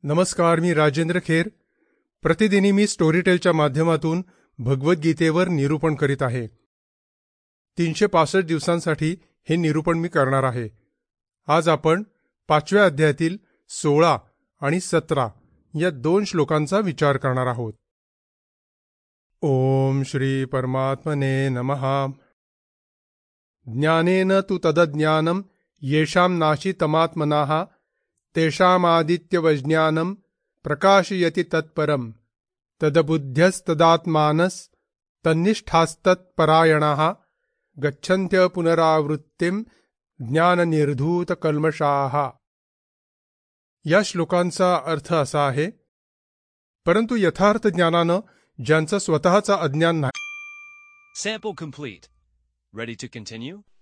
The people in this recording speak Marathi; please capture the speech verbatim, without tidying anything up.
नमस्कार, मी राजेंद्र खेर. प्रतिदिनी मी स्टोरीटेलच्या माध्यमातून भगवद्गीतेवर निरूपण करीत आहे. तीनशे पासष्ट दिवसांसाठी हे निरूपण मी करणार आहे. आज आपण पाचव्या अध्यायातील सोळा आणि सतरा या दोन श्लोकांचा विचार करणार आहोत. ओम श्री परमात्मने नमः. ज्ञानेन तु तदज्ञानम येषां नाशी तमात्मनाः तेषामादित्यवज्ञानं प्रकाशयति तत्परं तदबुद्ध्यस्तदात्मानस् तन्निष्ठास्तत्परायणाः गच्छन्त्य पुनरावृत्तिं ज्ञाननिर्धूतकल्मषाः. या श्लोकांचा अर्थ असा आहे, परंतु यथार्थ ज्ञानानं ज्यांचं स्वतःचा अज्ञान नाही. Sample complete. Ready to continue?